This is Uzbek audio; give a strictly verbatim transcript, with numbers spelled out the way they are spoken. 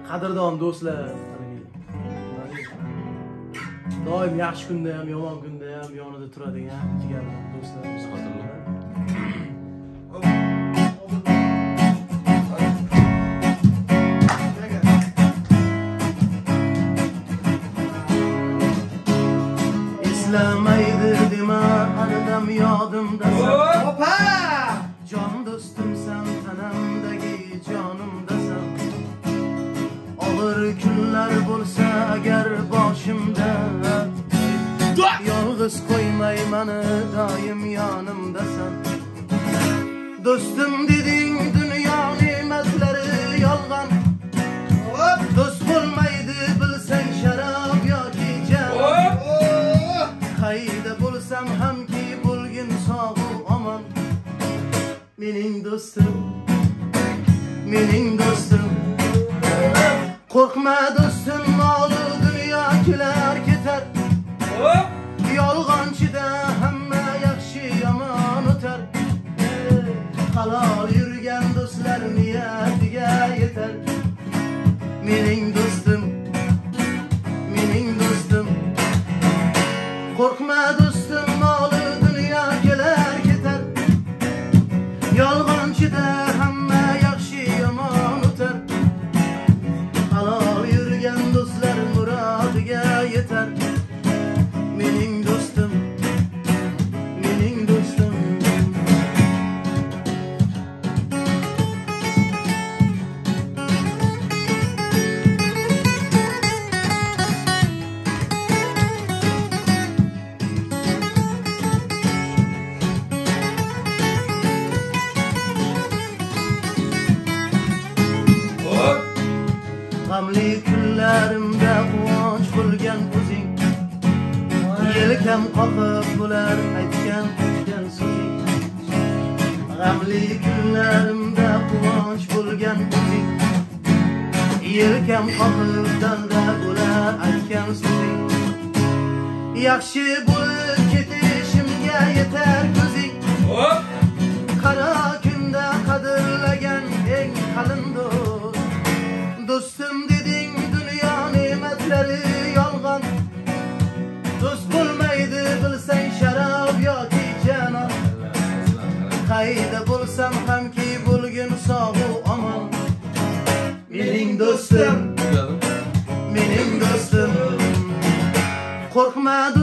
Qadrdon do'stlar, doim yaxshi kunda ham, yomon kunda ham yonida turadigan jigar do'stlarimiz hozirlar. Eslamaydi dema, hardam yodimdasan. Opa! Jon do'stimsan, tanamdagi jonimdasan. Og'ir kunlar bo'lsa agar boshimda, yolg'iz qo'ymay meni doim yonimdasan. Do'stim deding dunyo ne'matlari yolg'on. Do'st bo'lmaydi bilsang sharob yoki jon. Qayda bo'lsam hamki bo'lgin sog' omon. Mening do'stim, mening do'stim. Qo'rqma do'stim, mol dunyo kelar ketar. Yolg'onchida hamma yaxshi yomon o'tar. Halol yurgan do'stlar niyatiga yetar. Mening do'stim, mening do'stim. Qo'rqma do'stim, mol dunyo kelar ketar. Yolg'onchida hamma yaxshi yomon o'tar. Halol yurgan do'stlar murodiga yetar. Mening do'stim, mening do'stim. G'amli kunlarimda quvonch bo'lgan o'zing. Yelkam qoqib bo'lar aytgan aytgan so'zing. G'amli kunlarimda quvonch bo'lgan o'zing. Yelkam qoqib dalda bo'lar aytgan so'zing. Yaxshi bo'lib ketishimga yetar ko'zing. Qara kunda qadrlagan eng qalin do'st. Do'stim deding dunyo ne'matlari yolg'on. Do'st bo'lmaydi bilsang sharob yoki janon. Qayda bo'lsam hamki bo'lgin sog' omon. Mening do'stim, mening do'stim. Qo'rqma